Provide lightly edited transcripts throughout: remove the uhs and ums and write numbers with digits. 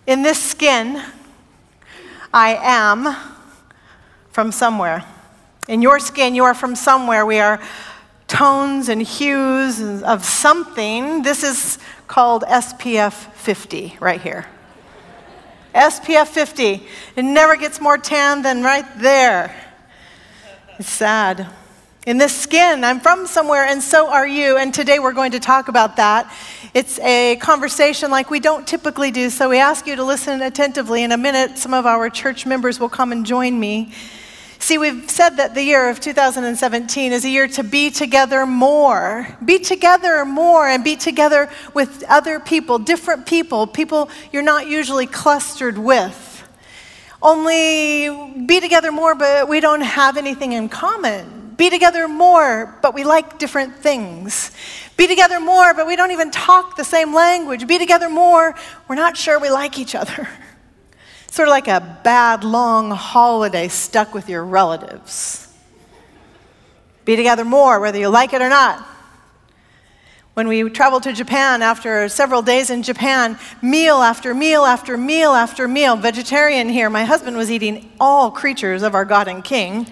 In this skin, I am from somewhere. In your skin, you are from somewhere. We are tones and hues of something. This is called SPF 50 right here. SPF 50. It never gets more tan than right there. It's sad. In this skin, I'm from somewhere, and so are you. And today we're going to talk about that. It's a conversation like we don't typically do, so we ask you to listen attentively. In a minute, some of our church members will come and join me. See, we've said that the year of 2017 is a year to be together more. Be together more and be together with other people, different people you're not usually clustered with. Only be together more, but we don't have anything in common. Be together more, but we like different things. Be together more, but we don't even talk the same language. Be together more, we're not sure we like each other. Sort of like a bad, long holiday stuck with your relatives. Be together more, whether you like it or not. When we traveled to Japan, after several days in Japan, meal after meal after meal after meal, vegetarian here, my husband was eating all creatures of our God and King.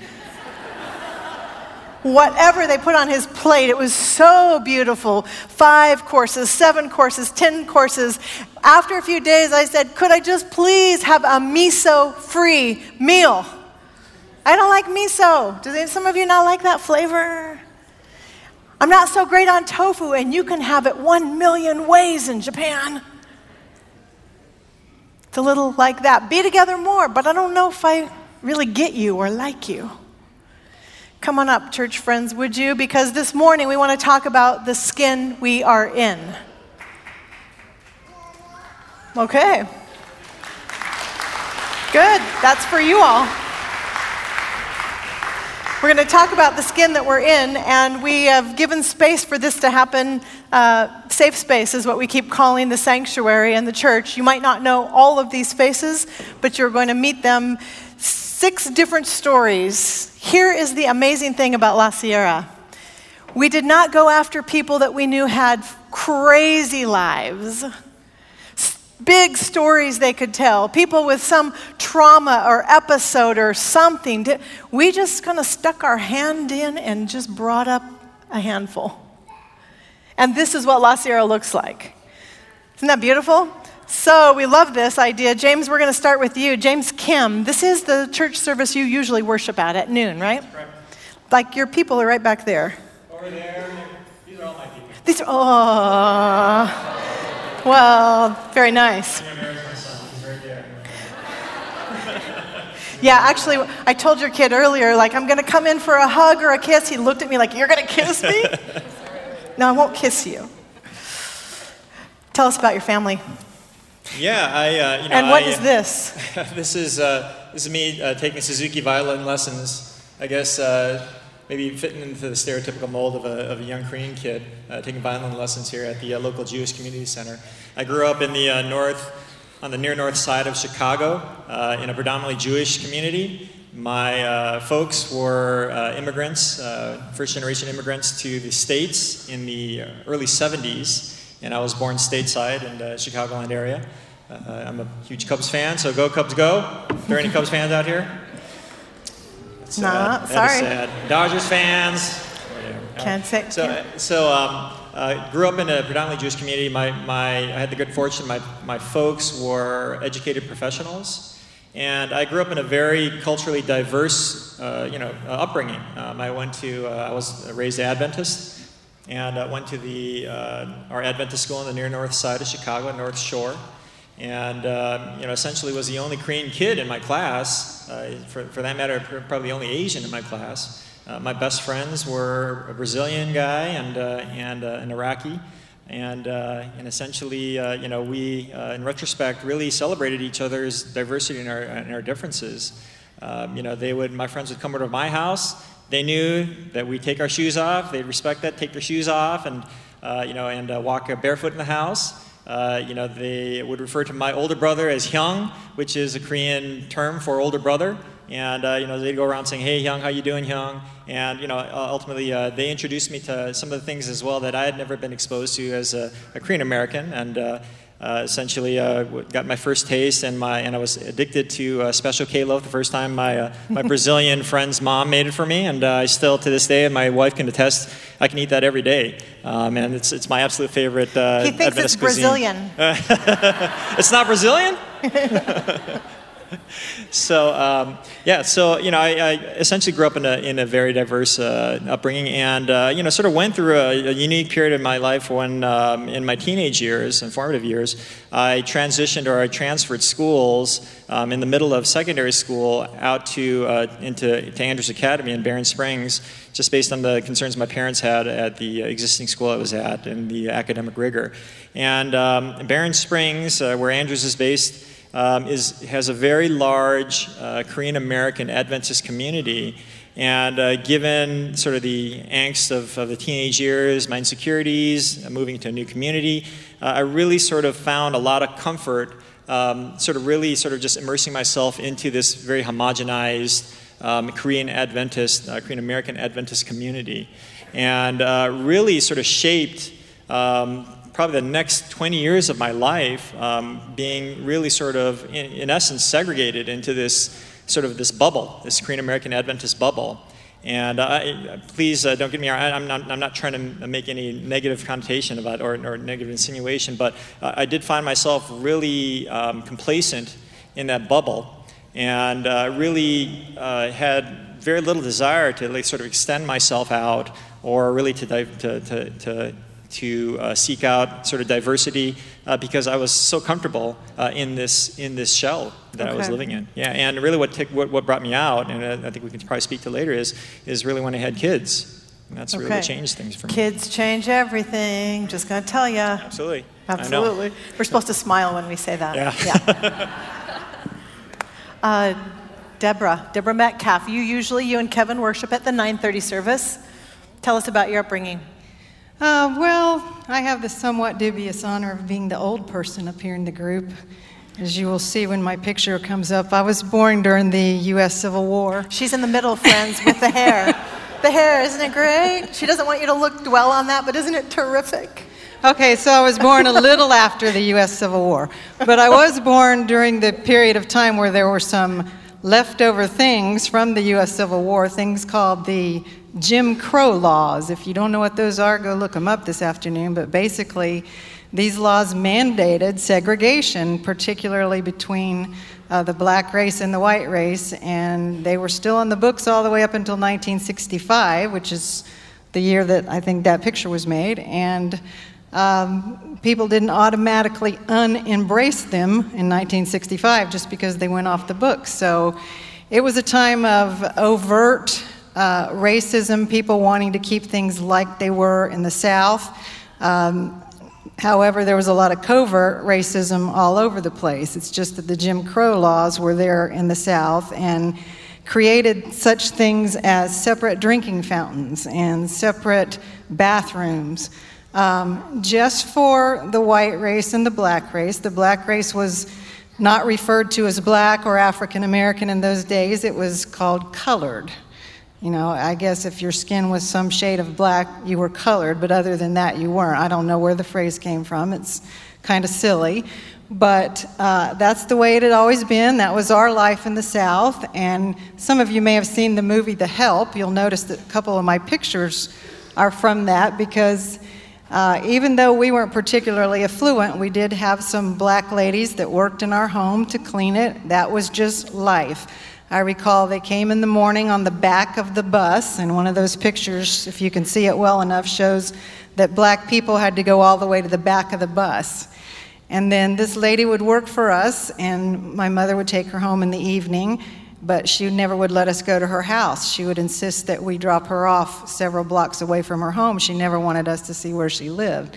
Whatever they put on his plate, it was so beautiful. 5 courses, 7 courses, 10 courses. After a few days, I said, could I just please have a miso-free meal? I don't like miso. Do some of you not like that flavor? I'm not so great on tofu, and you can have it 1,000,000 ways in Japan. It's a little like that. Be together more, but I don't know if I really get you or like you. Come on up, church friends, would you? Because this morning we want to talk about the skin we are in. Okay. Good. That's for you all. We're going to talk about the skin that we're in, and we have given space for this to happen. Safe space is what we keep calling the sanctuary and the church. You might not know all of these faces, but you're going to meet them. 6 different stories. Here is the amazing thing about La Sierra. We did not go after people that we knew had crazy lives, big stories they could tell, people with some trauma or episode or something. We just kind of stuck our hand in and just brought up a handful. And this is what La Sierra looks like. Isn't that beautiful? So we love this idea. James, we're going to start with you. James Kim, this is the church service you usually worship at noon, right? That's correct. Like your people are right back there. Over there. These are all my people. These are, well, very nice. Yeah, actually, I told your kid earlier, like, I'm going to come in for a hug or a kiss. He looked at me like, you're going to kiss me? No, I won't kiss you. Tell us about your family. Yeah, And what is this? This is me taking Suzuki violin lessons. I guess maybe fitting into the stereotypical mold of a young Korean kid taking violin lessons here at the local Jewish Community Center. I grew up in the on the near north side of Chicago, in a predominantly Jewish community. My folks were immigrants, first-generation immigrants to the States in the early 70s. And I was born stateside in the Chicagoland area. I'm a huge Cubs fan, so go Cubs go. Are there any Cubs fans out here? That's sad. No, sorry. That is sad. Dodgers fans. Can't say. So, grew up in a predominantly Jewish community. I had the good fortune. My folks were educated professionals, and I grew up in a very culturally diverse, upbringing. I was raised Adventist. And went to our Adventist school in the near north side of Chicago, North Shore, and essentially was the only Korean kid in my class. For that matter, probably the only Asian in my class. My best friends were a Brazilian guy and an Iraqi, and essentially, we in retrospect really celebrated each other's diversity and our differences. My friends would come over to my house. They knew that we take our shoes off. They'd respect that, take their shoes off, and walk barefoot in the house. They would refer to my older brother as Hyung, which is a Korean term for older brother. And they'd go around saying, "Hey, Hyung, how you doing, Hyung?" And ultimately, they introduced me to some of the things as well that I had never been exposed to as a Korean American. And essentially got my first taste, and I was addicted to Special K loaf the first time my Brazilian friend's mom made it for me, and I still to this day, and my wife can attest, I can eat that every day, and it's my absolute favorite. He thinks Adventist it's Brazilian. It's not Brazilian? So so I essentially grew up in a very diverse upbringing, and sort of went through a unique period in my life when in my teenage years and formative years I transferred schools in the middle of secondary school out to Andrews Academy in Barron Springs, just based on the concerns my parents had at the existing school I was at and the academic rigor. And Barron Springs, where Andrews is based, has a very large Korean American Adventist community, and given sort of the angst of the teenage years, my insecurities, moving to a new community, I really sort of found a lot of comfort, sort of just immersing myself into this very homogenized Korean American Adventist community, and really sort of shaped probably the next 20 years of my life, being really sort of, in essence, segregated into this bubble, this Korean American Adventist bubble. And please don't get me wrong, I'm not trying to make any negative connotation about or negative insinuation, but I did find myself really complacent in that bubble, and really had very little desire to sort of extend myself out, or really to seek out sort of diversity, because I was so comfortable in this shell that I was living in. Yeah, and really what brought me out, and I think we can probably speak to later, is really when I had kids. And that's really what changed things for me. Kids change everything. Just going to tell you. Absolutely. Absolutely. We're supposed to smile when we say that. Yeah. Deborah Metcalf. You and Kevin worship at the 9:30 service. Tell us about your upbringing. Well, I have the somewhat dubious honor of being the old person up here in the group. As you will see when my picture comes up, I was born during the U.S. Civil War. She's in the middle, friends, with the hair. The hair, isn't it great? She doesn't want you to dwell on that, but isn't it terrific? Okay, so I was born a little after the U.S. Civil War. But I was born during the period of time where there were some leftover things from the U.S. Civil War, things called the Jim Crow laws. If you don't know what those are, go look them up this afternoon. But basically, these laws mandated segregation, particularly between the black race and the white race, and they were still on the books all the way up until 1965, which is the year that I think that picture was made, and people didn't automatically embrace them in 1965 just because they went off the books. So it was a time of overt racism, people wanting to keep things like they were in the South. However, there was a lot of covert racism all over the place. It's just that the Jim Crow laws were there in the South and created such things as separate drinking fountains and separate bathrooms, just for the white race and the black race. The black race was not referred to as black or African American in those days. It was called colored. You know, I guess if your skin was some shade of black, you were colored, but other than that, you weren't. I don't know where the phrase came from. It's kind of silly. But that's the way it had always been. That was our life in the South. And some of you may have seen the movie The Help. You'll notice that a couple of my pictures are from that, because even though we weren't particularly affluent, we did have some black ladies that worked in our home to clean it. That was just life. I recall they came in the morning on the back of the bus, and one of those pictures, if you can see it well enough, shows that black people had to go all the way to the back of the bus. And then this lady would work for us, and my mother would take her home in the evening, but she never would let us go to her house. She would insist that we drop her off several blocks away from her home. She never wanted us to see where she lived.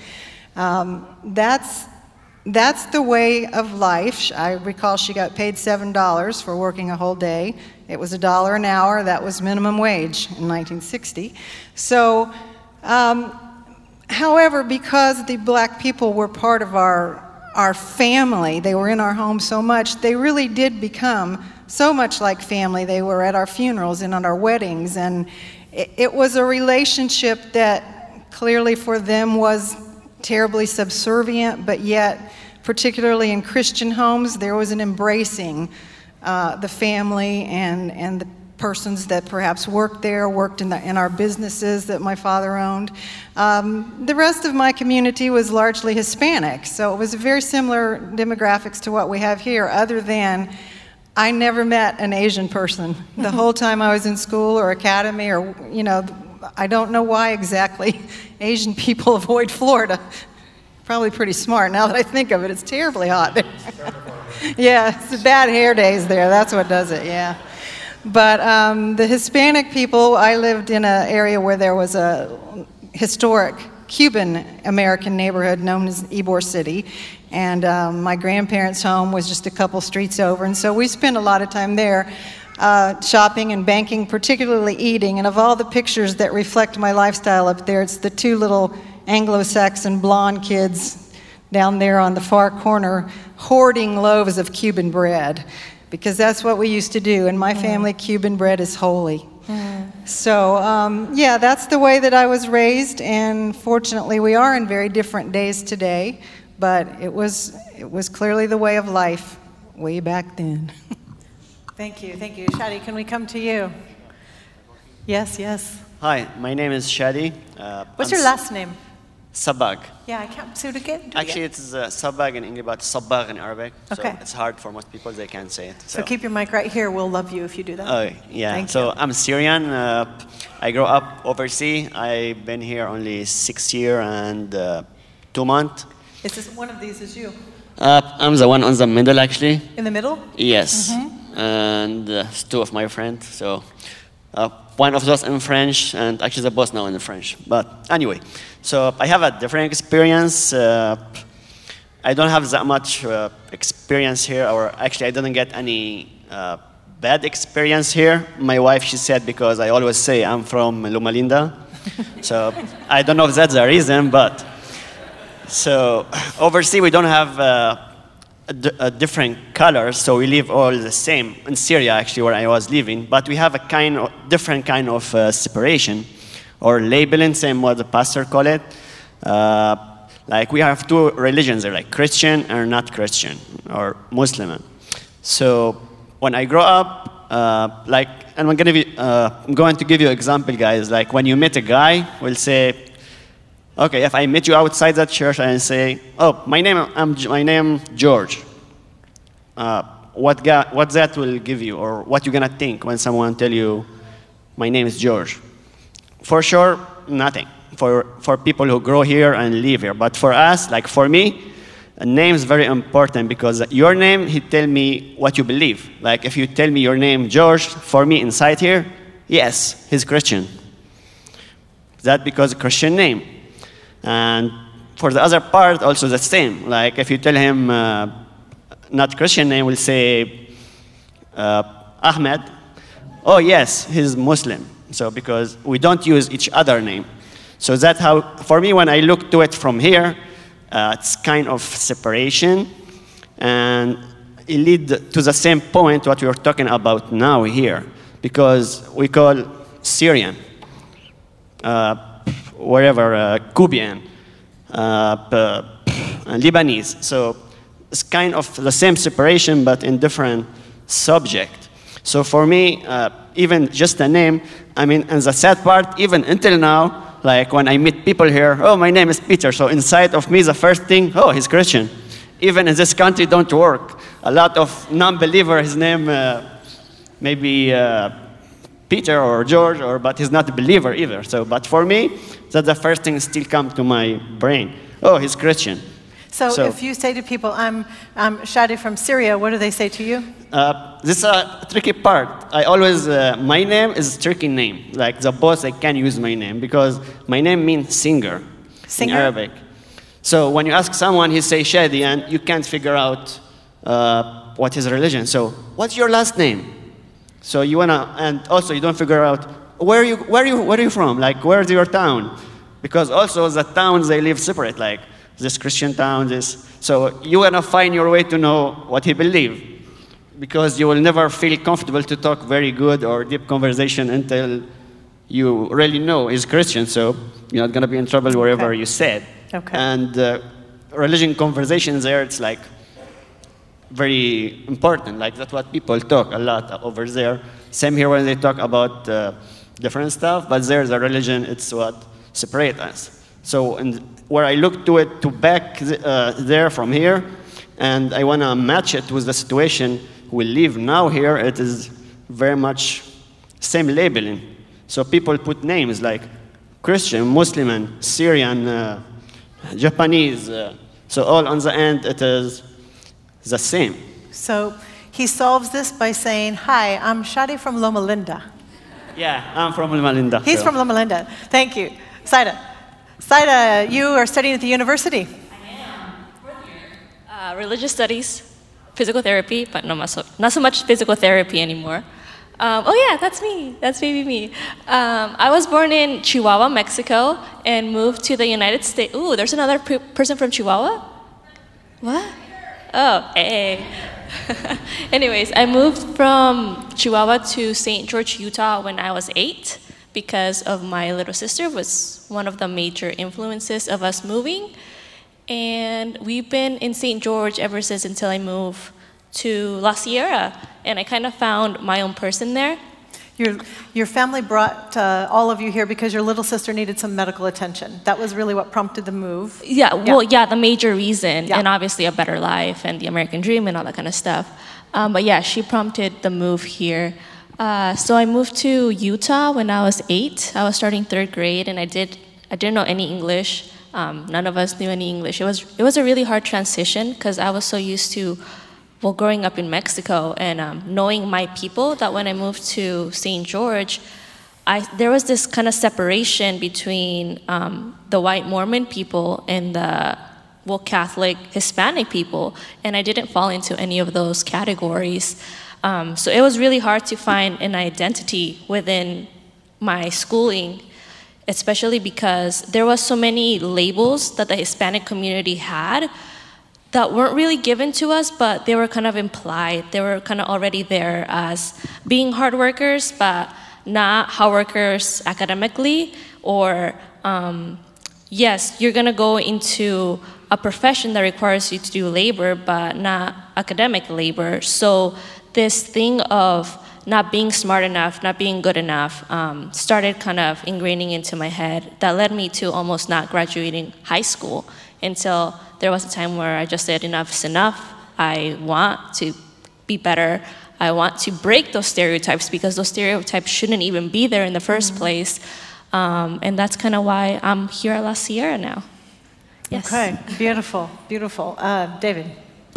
That's the way of life. I recall she got paid $7 for working a whole day. It was $1 an hour. That was minimum wage in 1960. So, however, because the black people were part of our family, they were in our home so much, they really did become so much like family. They were at our funerals and at our weddings, and it was a relationship that clearly for them was terribly subservient, but yet particularly in Christian homes, there was an embracing the family and the persons that perhaps worked there, worked in our businesses that my father owned. The rest of my community was largely Hispanic, so it was very similar demographics to what we have here, other than I never met an Asian person the whole time I was in school or academy, or, you know, I don't know why exactly Asian people avoid Florida. Probably pretty smart now that I think of it. It's terribly hot there. Yeah, it's the bad hair days there. That's what does it, yeah. But the Hispanic people, I lived in an area where there was a historic Cuban-American neighborhood known as Ybor City. And my grandparents' home was just a couple streets over. And so we spent a lot of time there shopping and banking, particularly eating. And of all the pictures that reflect my lifestyle up there, it's the two little Anglo-Saxon blonde kids down there on the far corner hoarding loaves of Cuban bread. Because that's what we used to do. In my family, Cuban bread is holy. So, yeah, that's the way that I was raised. And fortunately, we are in very different days today. But it was clearly the way of life way back then. Thank you. Thank you. Shadi, can we come to you? Yes, yes. Hi, my name is Shadi. What's your last name? Sabag. Yeah, I can't say it again. Actually, it's Sabag in English, but Sabag in Arabic. Okay. So it's hard for most people, they can't say it. So keep your mic right here. We'll love you if you do that. Oh, yeah. Thank so you. I'm Syrian. I grew up overseas. I've been here only 6 years and 2 months. Is this one of these is you? I'm the one on the middle, actually. In the middle? Yes. And it's 2 of my friends. So one of those in French, and actually the boss now in French. But anyway, so I have a different experience. I don't have that much experience here, or actually I didn't get any bad experience here. My wife, she said, because I always say I'm from Loma Linda. So I don't know if that's the reason, but so overseas we don't have a different colors, so we live all the same. In Syria, actually, where I was living, but we have a different kind of separation or labeling, same what the pastor call it. Like we have 2 religions there, like Christian and not Christian, or Muslim. So when I grow up, like, and I'm going to give you an example, guys. Like when you meet a guy, we'll say, okay, if I meet you outside that church and say, oh, my name George, what that will give you, or what you're gonna think when someone tell you, my name is George? For sure, nothing. For people who grow here and live here, but for us, like for me, a name is very important because your name, he tell me what you believe. Like if you tell me your name George, for me inside here, yes, he's Christian. That because a Christian name. And for the other part, also the same. Like if you tell him not Christian name, we'll say Ahmed. Oh yes, he's Muslim. So because we don't use each other name. So that's how, for me, when I look to it from here, it's kind of separation. And it leads to the same point what we were talking about now here. Because we call Syrian, wherever, Cuban, Lebanese. So it's kind of the same separation, but in different subject. So for me, even just a name, I mean, and the sad part, even until now, like when I meet people here, oh, my name is Peter. So inside of me, the first thing, oh, he's Christian. Even in this country, don't work. A lot of non-believer, his name maybe Peter or George, but he's not a believer either. So, but for me, that's the first thing still come to my brain. Oh, he's Christian. So if you say to people, I'm Shadi from Syria, what do they say to you? This is a tricky part. I always, my name is a tricky name. Like the boss, I can't use my name because my name means singer, in Arabic. So when you ask someone, he say Shadi, and you can't figure out what his religion. So what's your last name? So you wanna, and also you don't figure out where are you from? Like where's your town? Because also the towns they live separate. Like this Christian town, this. So you wanna find your way to know what he believes, because you will never feel comfortable to talk very good or deep conversation until you really know he's Christian. So you're not gonna be in trouble wherever you said. Okay. And religion conversations there, it's like very important. Like that's what people talk a lot over there. Same here when they talk about different stuff, but there's a religion, it's what separates us. So where I look to it to back there from here, and I want to match it with the situation we live now here, it is very much same labeling. So people put names like Christian, Muslim, Syrian, Japanese. So all on the end, it is the same. So he solves this by saying, hi, I'm Shadi from Loma Linda. Yeah, I'm from Loma Linda. He's from Loma Linda. Thank you. Saida. Saida, you are studying at the university. I am. Fourth year. Religious studies, physical therapy, but not so much physical therapy anymore. Oh yeah, that's me. That's baby me. I was born in Chihuahua, Mexico, and moved to the United States. Ooh, there's another person from Chihuahua? What? Oh, hey. Anyways, I moved from Chihuahua to St. George, Utah when I was 8 because of my little sister was one of the major influences of us moving. And we've been in St. George ever since until I moved to La Sierra. And I kind of found my own person there. Your family brought all of you here because your little sister needed some medical attention. That was really what prompted the move. Yeah, well, yeah, the major reason, Yeah. and obviously a better life and the American dream and all that kind of stuff. But yeah, she prompted the move here. So I moved to Utah when I was 8. I was starting 3rd grade, and I didn't know any English. None of us knew any English. It was a really hard transition because I was so used to growing up in Mexico and knowing my people, that when I moved to St. George, there was this kind of separation between the white Mormon people and the Catholic Hispanic people, and I didn't fall into any of those categories. So it was really hard to find an identity within my schooling, especially because there was so many labels that the Hispanic community had that weren't really given to us, but they were kind of implied. They were kind of already there as being hard workers, but not hard workers academically, or yes, you're gonna go into a profession that requires you to do labor, but not academic labor. So this thing of not being smart enough, not being good enough, started kind of ingraining into my head. That led me to almost not graduating high school until there was a time where I just said, enough is enough. I want to be better. I want to break those stereotypes because those stereotypes shouldn't even be there in the first place. And that's kind of why I'm here at La Sierra now. Yes. Okay, beautiful, beautiful. David.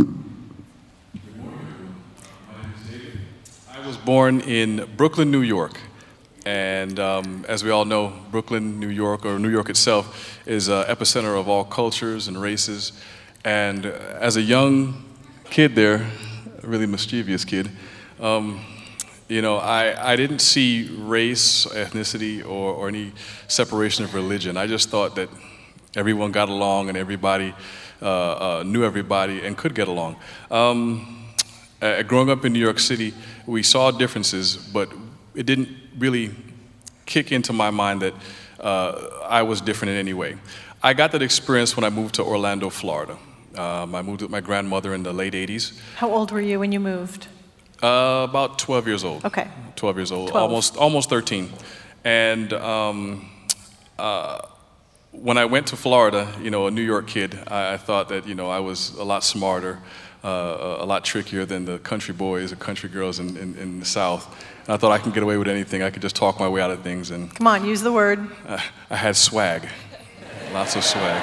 I was born in Brooklyn, New York. And as we all know, Brooklyn, New York, or New York itself, is an epicenter of all cultures and races. And as a young kid there, a really mischievous kid, you know, I didn't see race, ethnicity, or any separation of religion. I just thought that everyone got along and everybody knew everybody and could get along. Growing up in New York City, we saw differences, but it didn't really kick into my mind that I was different in any way. I got that experience when I moved to Orlando, Florida. I moved with my grandmother in the late 80s. How old were you when you moved? About 12 years old. Okay. 12 years old, 12. almost 13. And when I went to Florida, you know, a New York kid, I thought that, you know, I was a lot smarter, a lot trickier than the country boys or country girls in the South. And I thought I can get away with anything. I could just talk my way out of things. And Come on, use the word. I had swag, lots of swag.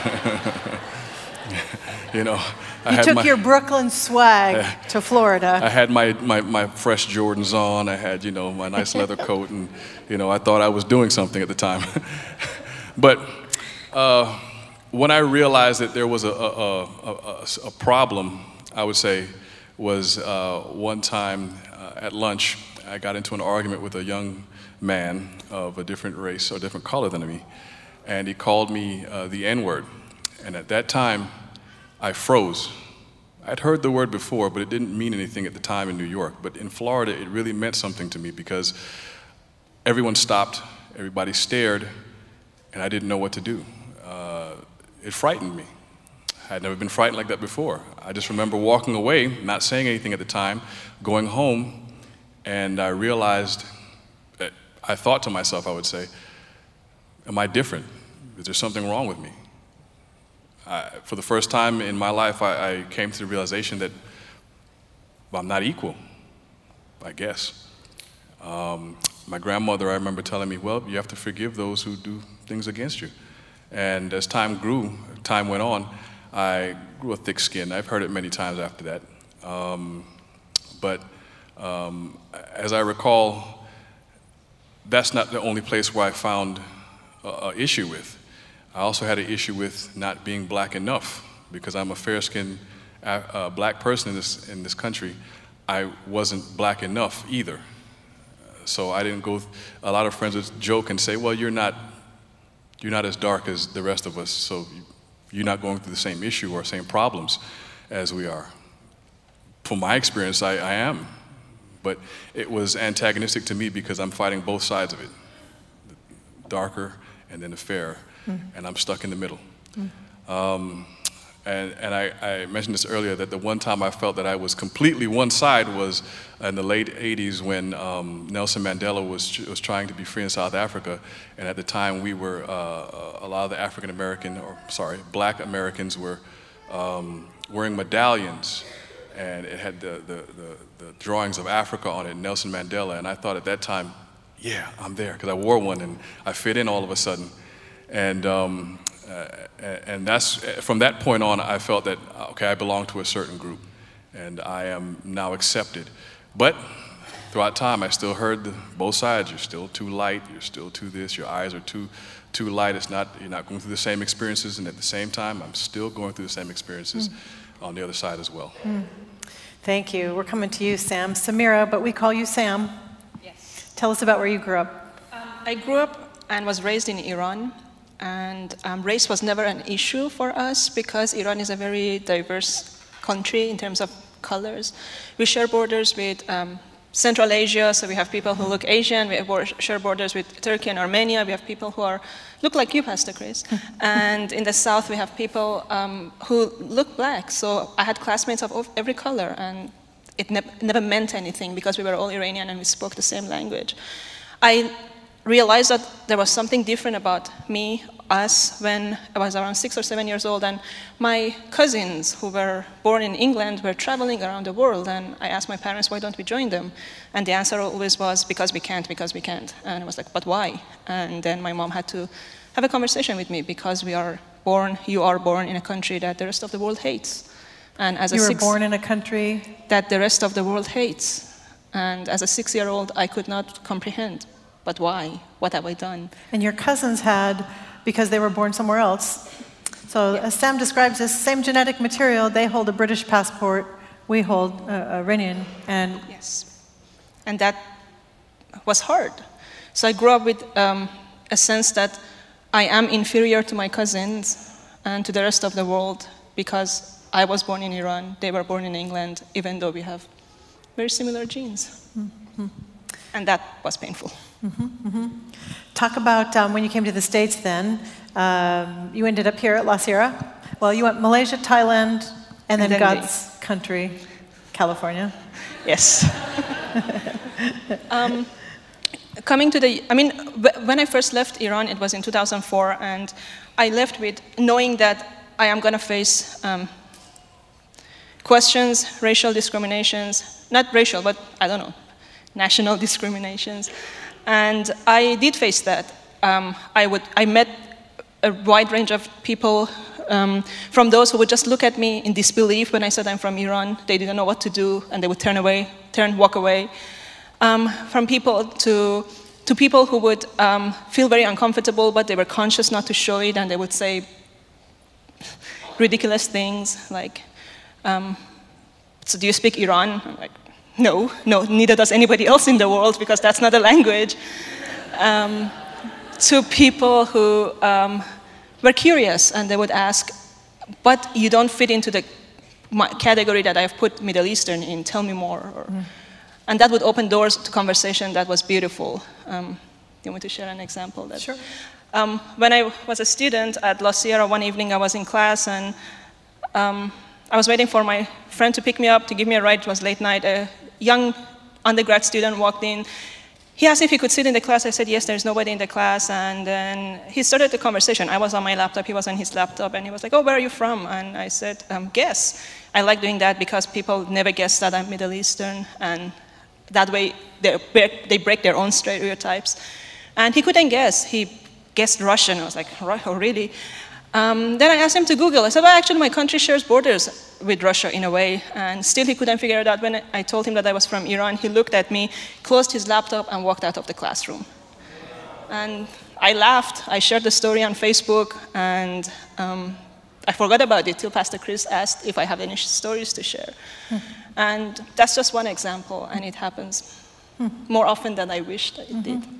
You know, You took your Brooklyn swag to Florida. I had my fresh Jordans on. I had, you know, my nice leather coat, and, you know, I thought I was doing something at the time. But when I realized that there was a problem, I would say, was one time at lunch, I got into an argument with a young man of a different race or different color than me, and he called me the N-word. And at that time, I froze. I'd heard the word before, but it didn't mean anything at the time in New York. But in Florida, it really meant something to me because everyone stopped, everybody stared, and I didn't know what to do. It frightened me. I had never been frightened like that before. I just remember walking away, not saying anything at the time, going home, and I realized, I thought to myself, I would say, am I different? Is there something wrong with me? For the first time in my life, I came to the realization that I'm not equal, I guess. My grandmother, I remember telling me, well, you have to forgive those who do things against you. And as time went on, I grew a thick skin. I've heard it many times after that. But as I recall, that's not the only place where I found an issue with. I also had an issue with not being black enough, because I'm a fair-skinned black person in this country. I wasn't black enough either. So I didn't go. A lot of friends would joke and say, "Well, you're not as dark as the rest of us, so you're not going through the same issue or same problems as we are." From my experience, I am, but it was antagonistic to me because I'm fighting both sides of it, the darker and then the fair, and I'm stuck in the middle. And I mentioned this earlier, that the one time I felt that I was completely one side was in the late 80s when Nelson Mandela was trying to be free in South Africa. And at the time we were, a lot of the black Americans were wearing medallions. And it had the drawings of Africa on it, Nelson Mandela. And I thought at that time, yeah, I'm there, because I wore one and I fit in all of a sudden. And that's, from that point on, I felt that, okay, I belong to a certain group, and I am now accepted. But throughout time, I still heard both sides. You're still too light, you're still too this, your eyes are too light. You're not going through the same experiences, and at the same time, I'm still going through the same experiences on the other side as well. Thank you. We're coming to you, Sam. Samira, but we call you Sam. Yes. Tell us about where you grew up. I grew up and was raised in Iran. And race was never an issue for us because Iran is a very diverse country in terms of colors. We share borders with Central Asia, so we have people who look Asian. We share borders with Turkey and Armenia. We have people who look like you, Pastor Chris. And in the south, we have people who look black. So I had classmates of every color, and it never meant anything because we were all Iranian and we spoke the same language. I realized that there was something different about us, when I was around 6 or 7 years old, and my cousins who were born in England were traveling around the world, and I asked my parents, why don't we join them? And the answer always was, because we can't. And I was like, but why? And then my mom had to have a conversation with me, because you are born in a country that the rest of the world hates. And as you were born in a country that the rest of the world hates. And as a 6-year-old, I could not comprehend. But why? What have I done? And your cousins had, because they were born somewhere else. So as Sam describes this, same genetic material, they hold a British passport, we hold Iranian. And yes. And that was hard. So I grew up with a sense that I am inferior to my cousins and to the rest of the world because I was born in Iran, they were born in England, even though we have very similar genes. And that was painful. Talk about when you came to the States then. You ended up here at La Sierra. Well, you went Malaysia, Thailand, and then God's country, California. Yes. When I first left Iran, it was in 2004, and I left with knowing that I am going to face questions, racial discriminations, not racial, but I don't know, national discriminations. And I did face that. I met a wide range of people, from those who would just look at me in disbelief when I said I'm from Iran. They didn't know what to do, and they would walk away. From people to people who would feel very uncomfortable, but they were conscious not to show it, and they would say ridiculous things like, so do you speak Iran? I'm like, no, neither does anybody else in the world, because that's not a language. To people who were curious, and they would ask, but you don't fit into the category that I've put Middle Eastern in, tell me more. And that would open doors to conversation that was beautiful. Do you want to share an example? Sure. When I was a student at La Sierra, one evening I was in class, and I was waiting for my friend to pick me up, to give me a ride. It was late night. A young undergrad student walked in. He asked if he could sit in the class. I said, yes, there's nobody in the class. And then he started the conversation. I was on my laptop, he was on his laptop, and he was like, oh, where are you from? And I said, guess. I like doing that because people never guess that I'm Middle Eastern, and that way they break their own stereotypes. And he couldn't guess. He guessed Russian. I was like, oh, really? Then I asked him to Google. I said, well, actually, my country shares borders with Russia in a way. And still he couldn't figure it out. When I told him that I was from Iran, he looked at me, closed his laptop, and walked out of the classroom. And I laughed. I shared the story on Facebook, and I forgot about it till Pastor Chris asked if I have any stories to share. And that's just one example, and it happens more often than I wish that it did.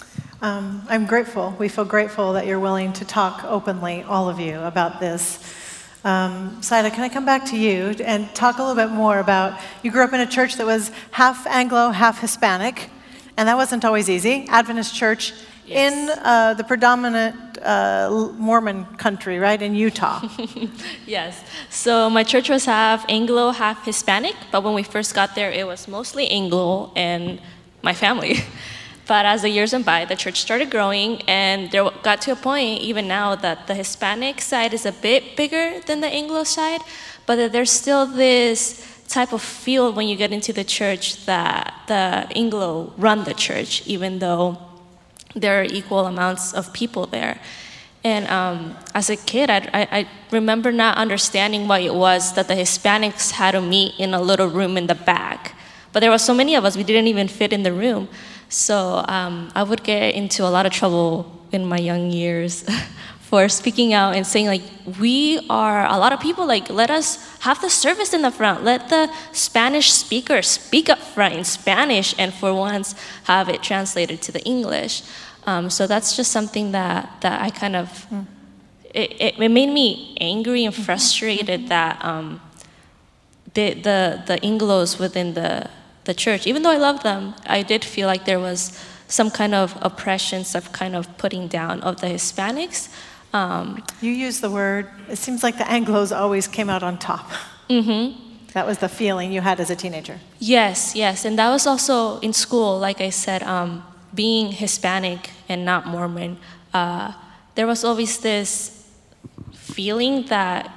I'm grateful. We feel grateful that you're willing to talk openly, all of you, about this. Saida, can I come back to you and talk a little bit more about, you grew up in a church that was half Anglo, half Hispanic, and that wasn't always easy. Adventist church in the predominant Mormon country, right, in Utah. Yes. So my church was half Anglo, half Hispanic, but when we first got there, it was mostly Anglo and my family. But as the years went by, the church started growing, and there got to a point, even now, that the Hispanic side is a bit bigger than the Anglo side, but that there's still this type of feel when you get into the church that the Anglo run the church, even though there are equal amounts of people there. And as a kid, I remember not understanding why it was that the Hispanics had to meet in a little room in the back. But there were so many of us, we didn't even fit in the room. So I would get into a lot of trouble in my young years for speaking out and saying, like, we are a lot of people, like, let us have the service in the front. Let the Spanish speakers speak up front in Spanish, and for once have it translated to the English. So that's just something that I kind of, it made me angry and frustrated that the Anglos within the church, even though I love them, I did feel like there was some kind of oppression, some kind of putting down of the Hispanics. You used the word, it seems like the Anglos always came out on top. That was the feeling you had as a teenager. Yes, and that was also in school, like I said, being Hispanic and not Mormon, there was always this feeling that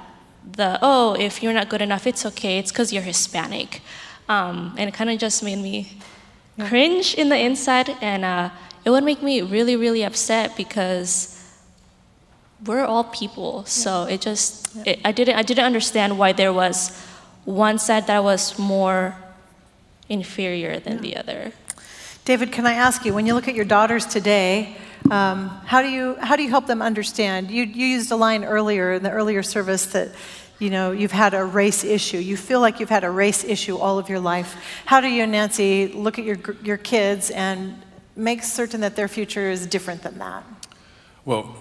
if you're not good enough, it's okay, it's because you're Hispanic. And it kind of just made me cringe in the inside, and it would make me really, really upset because we're all people. So it just, I didn't understand why there was one side that was more inferior than the other. David, can I ask you, when you look at your daughters today, how do you help them understand? You used a line earlier in the earlier service that, you know, you've had a race issue. You feel like you've had a race issue all of your life. How do you, Nancy, look at your kids and make certain that their future is different than that? Well,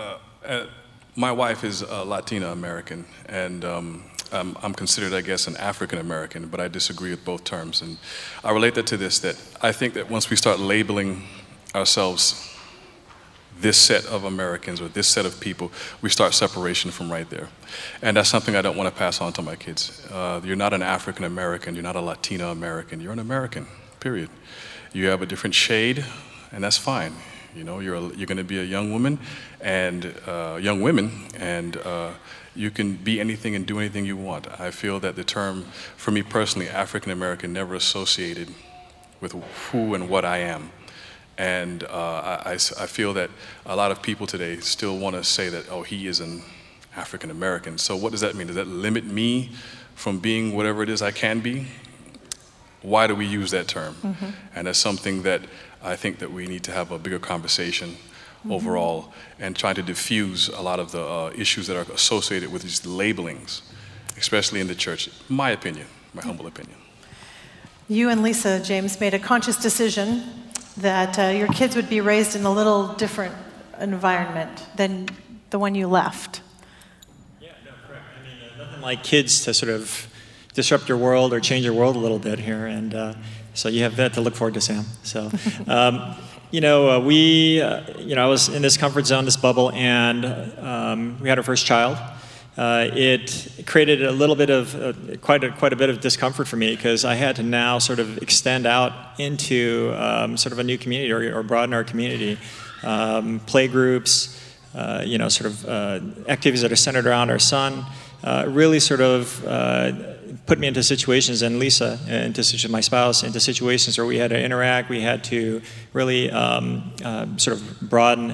my wife is Latina American, and I'm considered, I guess, an African American, but I disagree with both terms. And I relate that to this, that I think that once we start labeling ourselves this set of Americans or this set of people, we start separation from right there. And that's something I don't want to pass on to my kids. You're not an African American, you're not a Latino American, you're an American, period. You have a different shade, and that's fine. You know, you're going to be a young woman and young women, and you can be anything and do anything you want. I feel that the term, for me personally, African American, never associated with who and what I am. And I feel that a lot of people today still want to say that, oh, he is an African American. So what does that mean? Does that limit me from being whatever it is I can be? Why do we use that term? And that's something that I think that we need to have a bigger conversation overall, and try to diffuse a lot of the issues that are associated with these labelings, especially in the church, my opinion, my humble opinion. You and Lisa, James, made a conscious decision that your kids would be raised in a little different environment than the one you left. Yeah, no, correct. I mean, nothing like kids to sort of disrupt your world or change your world a little bit here, and so you have that to look forward to, Sam. So, you know, I was in this comfort zone, this bubble, and we had our first child, it created a little bit of quite a bit of discomfort for me, because I had to now sort of extend out into sort of a new community, or broaden our community, play groups, sort of activities that are centered around our son. Really sort of put me into situations, and Lisa, my spouse, into situations where we had to interact. We had to really sort of broaden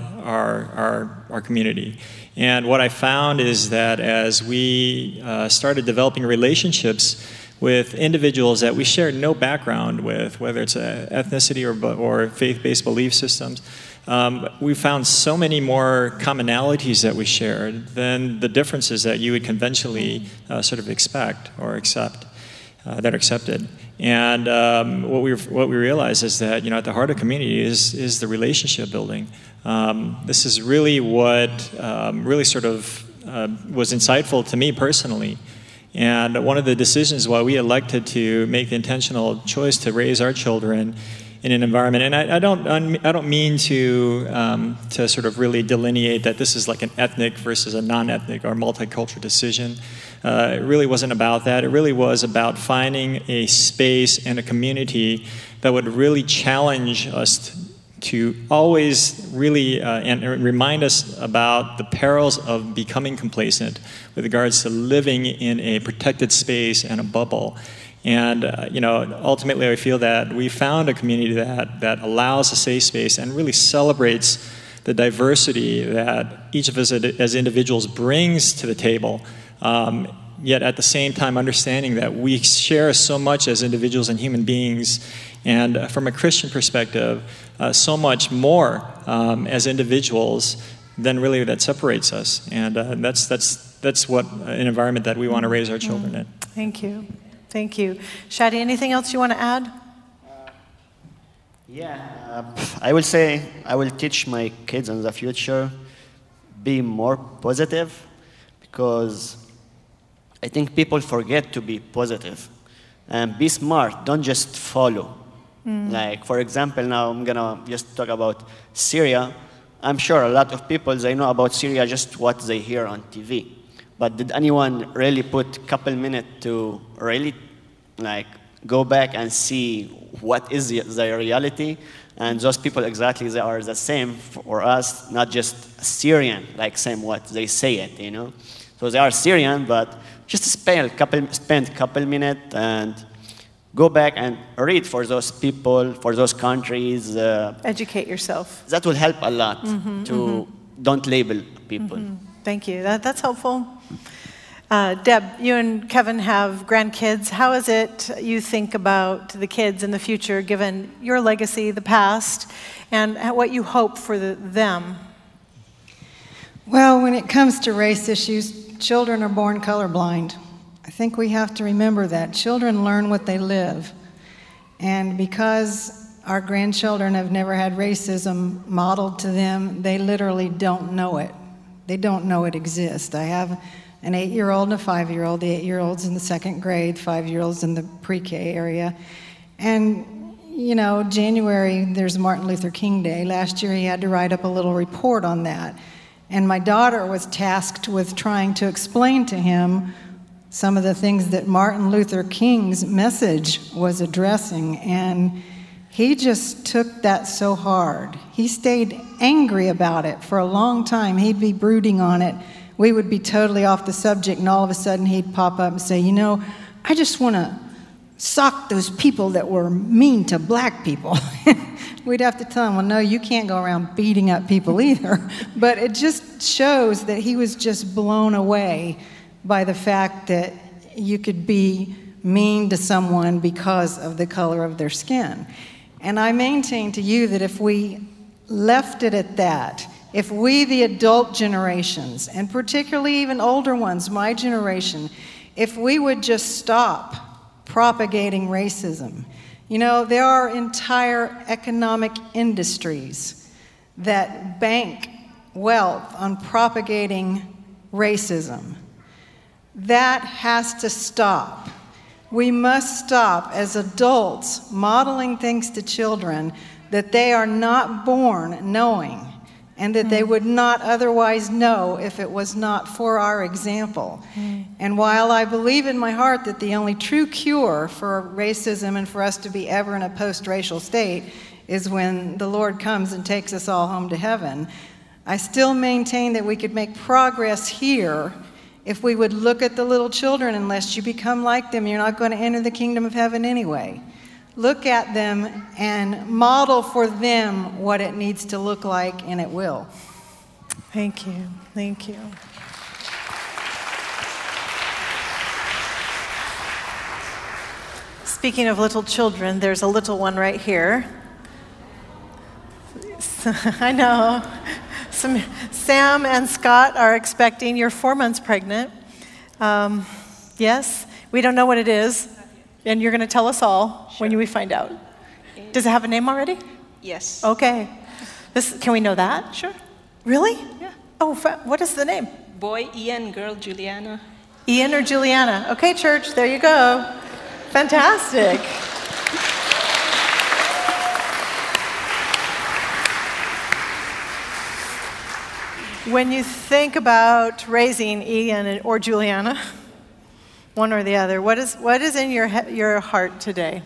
our community. And what I found is that as we started developing relationships with individuals that we shared no background with, whether it's ethnicity or faith-based belief systems, we found so many more commonalities that we shared than the differences that you would conventionally sort of expect or accept, that are accepted. And what we realized is that, at the heart of community is the relationship building. This is really what really sort of was insightful to me personally. And one of the decisions why we elected to make the intentional choice to raise our children in an environment, and I don't mean to sort of really delineate that this is like an ethnic versus a non-ethnic or multicultural decision. It really wasn't about that. It really was about finding a space and a community that would really challenge us to always really and remind us about the perils of becoming complacent with regards to living in a protected space and a bubble. And ultimately, I feel that we found a community that allows a safe space and really celebrates the diversity that each of us as individuals brings to the table. Yet at the same time, understanding that we share so much as individuals and human beings, and from a Christian perspective, so much more as individuals than really that separates us. And that's what an environment that we want to raise our children in. Thank you. Thank you. Shadi, anything else you want to add? I will say I will teach my kids in the future be more positive, because I think people forget to be positive and be smart. Don't just follow. Like, for example, now I'm gonna just talk about Syria. I'm sure a lot of people, they know about Syria just what they hear on TV. But did anyone really put a couple minutes to really go back and see what is the reality? And those people exactly, they are the same for us, not just Syrian, same what they say it, So they are Syrian, but just spend a couple minutes and go back and read for those people, for those countries. Educate yourself. That will help a lot to don't label people. Thank you. That's helpful. Deb, you and Kevin have grandkids. How is it you think about the kids in the future, given your legacy, the past, and what you hope for them? Well, when it comes to race issues, children are born colorblind. I think we have to remember that. Children learn what they live. And because our grandchildren have never had racism modeled to them, they literally don't know it. They don't know it exists. I have an 8-year-old and a 5-year-old. The 8-year-old's in the 2nd grade, 5-year-old's in the pre-K area. And, January, there's Martin Luther King Day. Last year he had to write up a little report on that. And my daughter was tasked with trying to explain to him some of the things that Martin Luther King's message was addressing. And he just took that so hard. He stayed angry about it for a long time. He'd be brooding on it. We would be totally off the subject, and all of a sudden he'd pop up and say, I just want to sock those people that were mean to black people. We'd have to tell him, well, no, you can't go around beating up people either. But it just shows that he was just blown away by the fact that you could be mean to someone because of the color of their skin. And I maintain to you that if we left it at that, if we, the adult generations, and particularly even older ones, my generation, if we would just stop propagating racism. There are entire economic industries that bank wealth on propagating racism. That has to stop. We must stop as adults modeling things to children that they are not born knowing. and that they would not otherwise know if it was not for our example. And while I believe in my heart that the only true cure for racism and for us to be ever in a post-racial state is when the Lord comes and takes us all home to heaven, I still maintain that we could make progress here if we would look at the little children. Unless you become like them, you're not going to enter the kingdom of heaven anyway. Look at them and model for them what it needs to look like, and it will. Thank you. Thank you. Speaking of little children, there's a little one right here. I know. Sam and Scott are expecting. You're 4 months pregnant. Yes? We don't know what it is, and you're going to tell us all when we find out. Does it have a name already? Yes. Okay. Can we know that? Sure. Really? Yeah. Oh, what is the name? Boy Ian, girl Juliana. Ian or Juliana. Okay, church, there you go. Fantastic. When you think about raising Ian or Juliana, one or the other, what is in your heart today?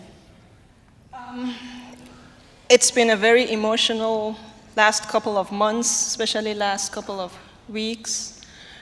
It's been a very emotional last couple of months, especially last couple of weeks.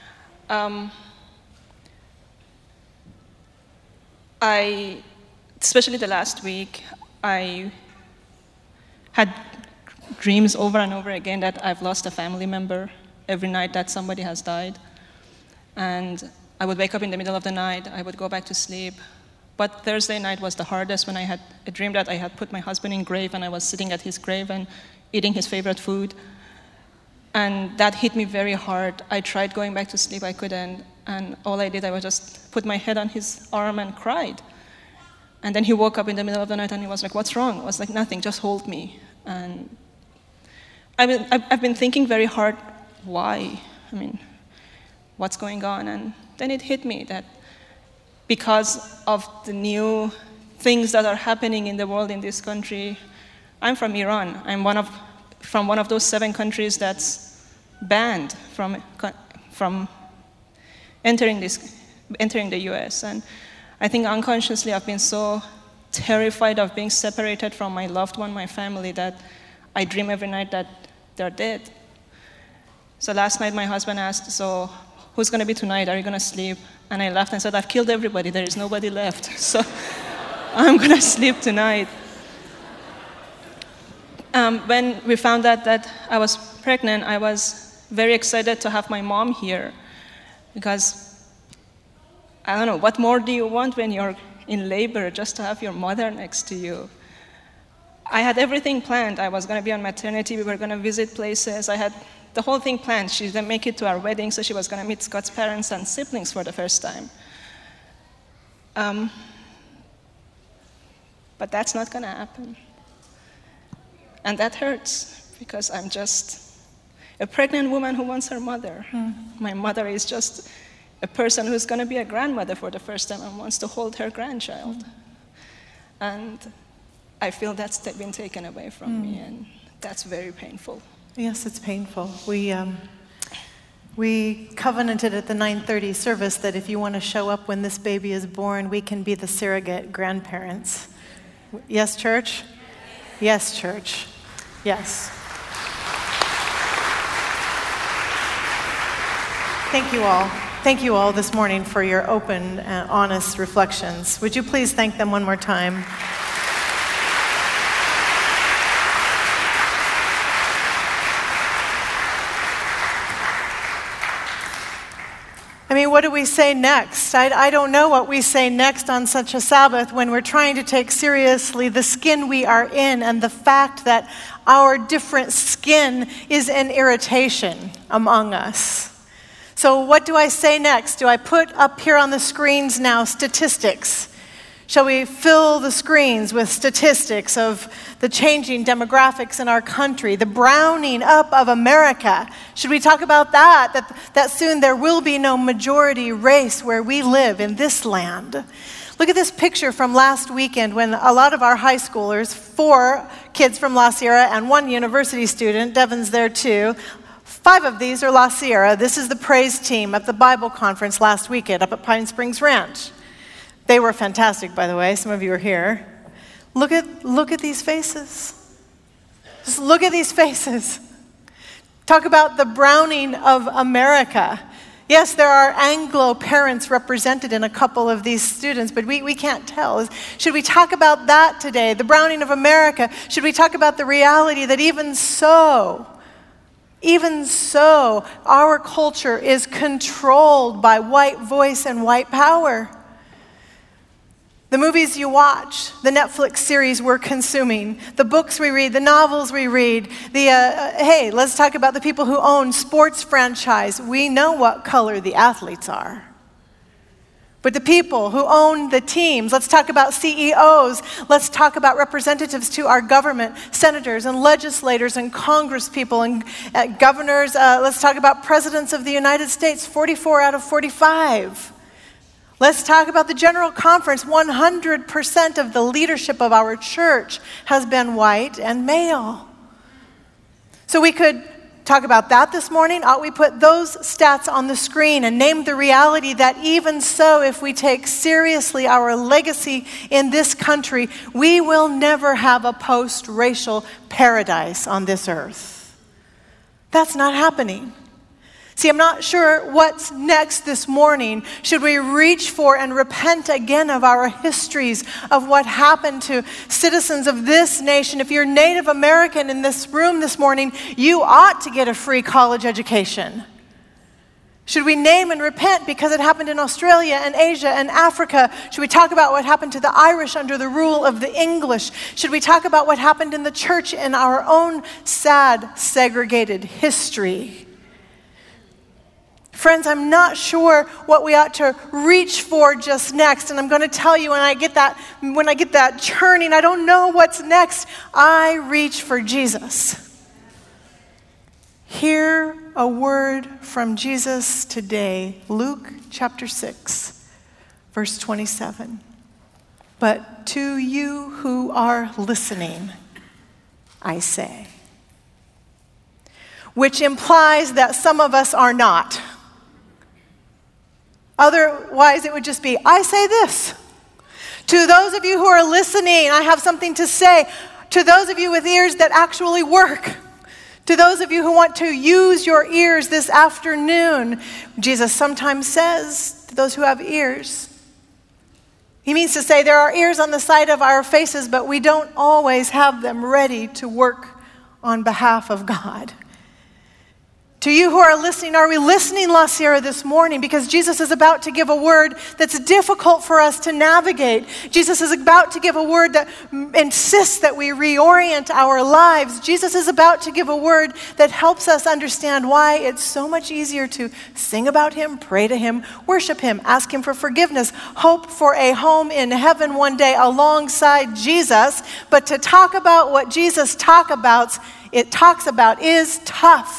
Especially the last week, I had dreams over and over again that I've lost a family member every night that somebody has died. And I would wake up in the middle of the night, I would go back to sleep. But Thursday night was the hardest, when I had a dream that I had put my husband in grave and I was sitting at his grave and eating his favorite food. And that hit me very hard. I tried going back to sleep, I couldn't. And all I did, I was just put my head on his arm and cried. And then he woke up in the middle of the night and he was like, "What's wrong?" I was like, "Nothing, just hold me." And I've been thinking very hard, why? I mean, what's going on? And then it hit me that because of the new things that are happening in the world, in this country, I'm from Iran. I'm from one of those 7 countries that's banned from entering the US. And I think unconsciously I've been so terrified of being separated from my loved one, my family, that I dream every night that they're dead. So last night my husband asked, "So who's going to be tonight? Are you going to sleep?" And I laughed and said, "I've killed everybody. There is nobody left. So I'm going to sleep tonight." When we found out that I was pregnant, I was very excited to have my mom here, because I don't know, what more do you want when you're in labor, just to have your mother next to you? I had everything planned. I was going to be on maternity. We were going to visit places. I had the whole thing planned. She didn't make it to our wedding, so she was going to meet Scott's parents and siblings for the first time. But that's not going to happen. And that hurts, because I'm just a pregnant woman who wants her mother. My mother is just a person who's going to be a grandmother for the first time and wants to hold her grandchild. And I feel that's been taken away from me, and that's very painful. Yes, it's painful. We covenanted at the 9:30 service that if you want to show up when this baby is born, we can be the surrogate grandparents. Yes, church? Yes, church. Yes. Thank you all. Thank you all this morning for your open and honest reflections. Would you please thank them one more time? I mean, what do we say next? I don't know what we say next on such a Sabbath when we're trying to take seriously the skin we are in and the fact that our different skin is an irritation among us. So what do I say next? Do I put up here on the screens now statistics? Shall we fill the screens with statistics of the changing demographics in our country, the browning up of America? Should we talk about that soon there will be no majority race where we live in this land? Look at this picture from last weekend when a lot of our high schoolers, 4 kids from La Sierra and 1 university student, Devin's there too, 5 of these are La Sierra. This is the praise team at the Bible conference last weekend up at Pine Springs Ranch. They were fantastic, by the way. Some of you are here. Look at these faces. Just look at these faces. Talk about the browning of America. Yes, there are Anglo parents represented in a couple of these students, but we can't tell. Should we talk about that today, the browning of America? Should we talk about the reality that even so, our culture is controlled by white voice and white power? The movies you watch, the Netflix series we're consuming, the books we read, the novels we read, hey, let's talk about the people who own sports franchise. We know what color the athletes are. But the people who own the teams, let's talk about CEOs, let's talk about representatives to our government, senators and legislators and congresspeople and governors. Let's talk about presidents of the United States, 44 out of 45. Let's talk about the General Conference. 100% of the leadership of our church has been white and male. So we could talk about that this morning. Ought we put those stats on the screen and name the reality that even so, if we take seriously our legacy in this country, we will never have a post-racial paradise on this earth. That's not happening. See, I'm not sure what's next this morning. Should we reach for and repent again of our histories of what happened to citizens of this nation? If you're Native American in this room this morning, you ought to get a free college education. Should we name and repent because it happened in Australia and Asia and Africa? Should we talk about what happened to the Irish under the rule of the English? Should we talk about what happened in the church in our own sad, segregated history? Friends, I'm not sure what we ought to reach for just next. And I'm going to tell you when I get that churning, I don't know what's next. I reach for Jesus. Hear a word from Jesus today. Luke chapter 6, verse 27. But to you who are listening, I say. Which implies that some of us are not. Otherwise, it would just be, I say this. To those of you who are listening, I have something to say. To those of you with ears that actually work. To those of you who want to use your ears this afternoon, Jesus sometimes says to those who have ears, he means to say there are ears on the side of our faces, but we don't always have them ready to work on behalf of God. To you who are listening, are we listening, La Sierra, this morning? Because Jesus is about to give a word that's difficult for us to navigate. Jesus is about to give a word that insists that we reorient our lives. Jesus is about to give a word that helps us understand why it's so much easier to sing about him, pray to him, worship him, ask him for forgiveness, hope for a home in heaven one day alongside Jesus. But to talk about what Jesus talks about is tough.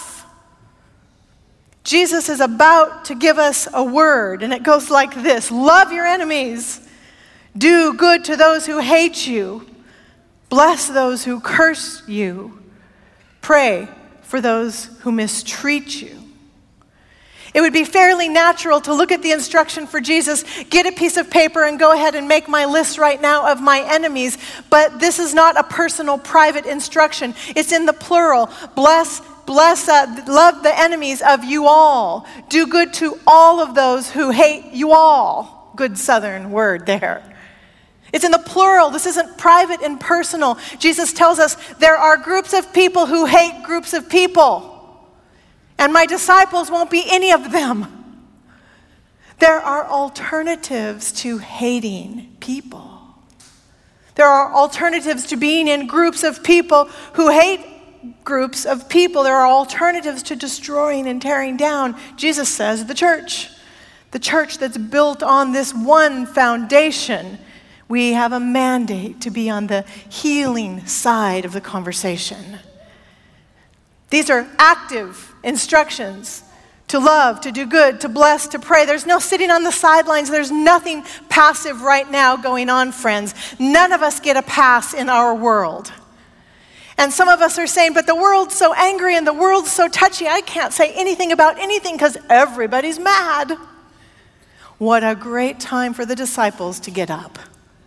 Jesus is about to give us a word, and it goes like this. Love your enemies. Do good to those who hate you. Bless those who curse you. Pray for those who mistreat you. It would be fairly natural to look at the instruction for Jesus, get a piece of paper and go ahead and make my list right now of my enemies. But this is not a personal, private instruction. It's in the plural. Love the enemies of you all. Do good to all of those who hate you all. Good Southern word there. It's in the plural. This isn't private and personal. Jesus tells us there are groups of people who hate groups of people. And my disciples won't be any of them. There are alternatives to hating people. There are alternatives to being in groups of people who hate groups of people. There are alternatives to destroying and tearing down. Jesus says the church that's built on this one foundation, we have a mandate to be on the healing side of the conversation. These are active instructions to love, to do good, to bless, to pray. There's no sitting on the sidelines. There's nothing passive right now going on, friends. None of us get a pass in our world. And some of us are saying, but the world's so angry and the world's so touchy, I can't say anything about anything because everybody's mad. What a great time for the disciples to get up.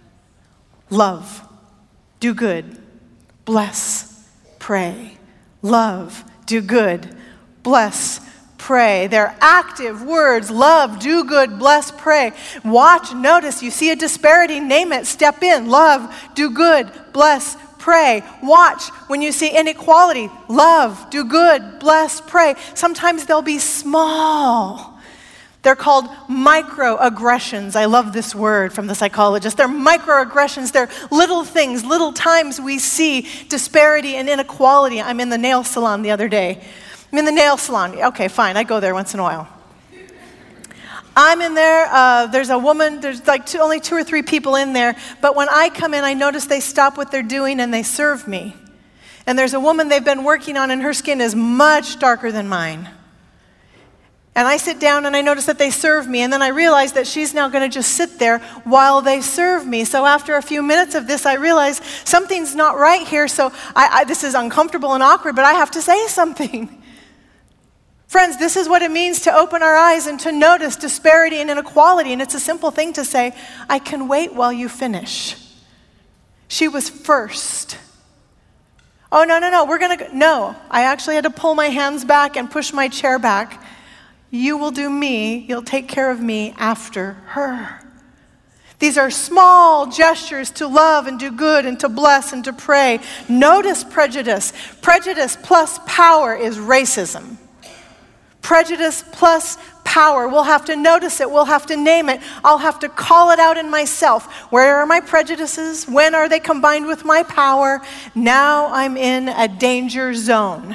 Love, do good, bless, pray. Love, do good, bless, pray. They're active words. Love, do good, bless, pray. Watch, notice, you see a disparity, name it, step in. Love, do good, bless, pray. Watch when you see inequality. Love, do good, bless, pray. Sometimes they'll be small. They're called microaggressions. I love this word from the psychologist. They're microaggressions. They're little things, little times we see disparity and inequality. I'm in the nail salon the other day. I'm in the nail salon. Okay, fine. I go there once in a while. I'm in there. There's a woman. There's like only 2 or 3 people in there. But when I come in, I notice they stop what they're doing and they serve me. And there's a woman they've been working on, and her skin is much darker than mine. And I sit down and I notice that they serve me, and then I realize that she's now going to just sit there while they serve me. So after a few minutes of this, I realize something's not right here, so this is uncomfortable and awkward, but I have to say something. Friends, this is what it means to open our eyes and to notice disparity and inequality, and it's a simple thing to say, I can wait while you finish. She was first. Oh, no, we're going to go. No, I actually had to pull my hands back and push my chair back. You will do me, you'll take care of me after her. These are small gestures to love and do good and to bless and to pray. Notice prejudice. Prejudice plus power is racism. Prejudice plus power. We'll have to notice it. We'll have to name it. I'll have to call it out in myself. Where are my prejudices? When are they combined with my power? Now I'm in a danger zone.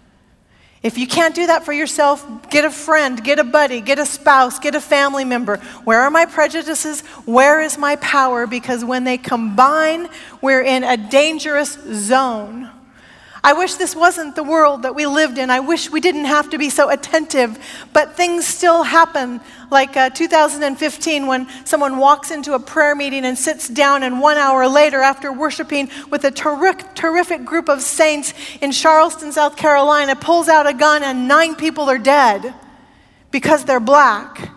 If you can't do that for yourself, get a friend, get a buddy, get a spouse, get a family member. Where are my prejudices? Where is my power? Because when they combine, we're in a dangerous zone. I wish this wasn't the world that we lived in. I wish we didn't have to be so attentive, but things still happen. Like 2015 when someone walks into a prayer meeting and sits down, and 1 hour later after worshiping with a terrific group of saints in Charleston, South Carolina, pulls out a gun and 9 people are dead because they're black.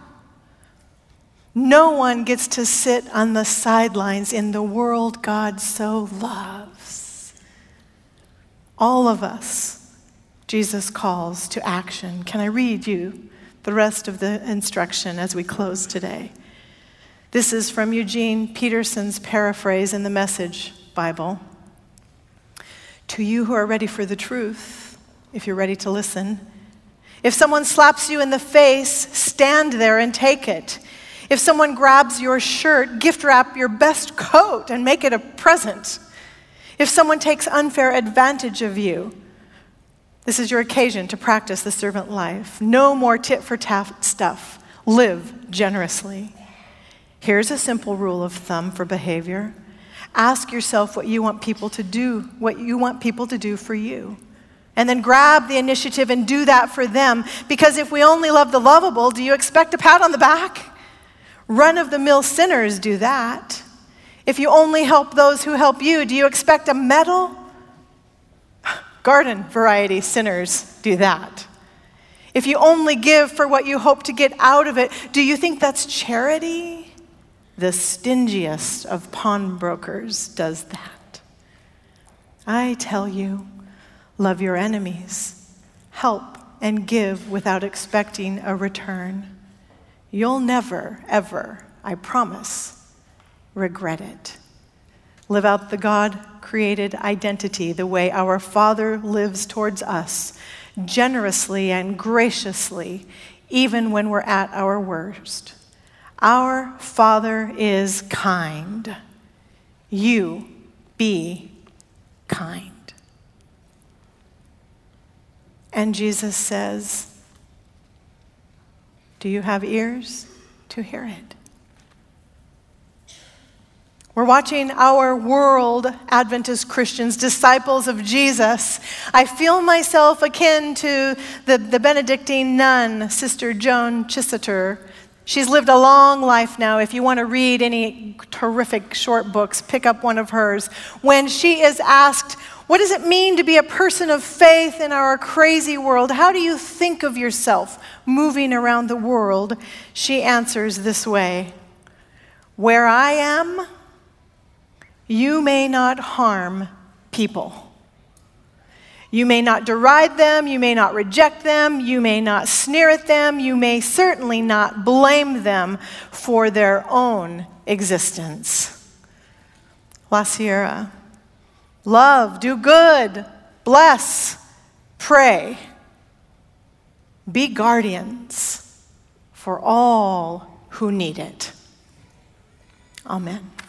No one gets to sit on the sidelines in the world God so loves. All of us, Jesus calls to action. Can I read you the rest of the instruction as we close today? This is from Eugene Peterson's paraphrase in the Message Bible. To you who are ready for the truth, if you're ready to listen, if someone slaps you in the face, stand there and take it. If someone grabs your shirt, gift wrap your best coat and make it a present. If someone takes unfair advantage of you, this is your occasion to practice the servant life. No more tit-for-tat stuff. Live generously. Here's a simple rule of thumb for behavior. Ask yourself what you want people to do for you. And then grab the initiative and do that for them. Because if we only love the lovable, do you expect a pat on the back? Run-of-the-mill sinners do that. If you only help those who help you, do you expect a medal? Garden variety sinners do that. If you only give for what you hope to get out of it, do you think that's charity? The stingiest of pawnbrokers does that. I tell you, love your enemies. Help and give without expecting a return. You'll never, ever, I promise, regret it. Live out the God-created identity the way our Father lives towards us, generously and graciously, even when we're at our worst. Our Father is kind. You be kind. And Jesus says, do you have ears to hear it? We're watching our world, Adventist Christians, disciples of Jesus. I feel myself akin to the Benedictine nun, Sister Joan Chittister. She's lived a long life now. If you want to read any terrific short books, pick up one of hers. When she is asked, What does it mean to be a person of faith in our crazy world? How do you think of yourself moving around the world? She answers this way: where I am, you may not harm people. You may not deride them, you may not reject them, you may not sneer at them, you may certainly not blame them for their own existence. La Sierra. Love, do good, bless, pray. Be guardians for all who need it. Amen.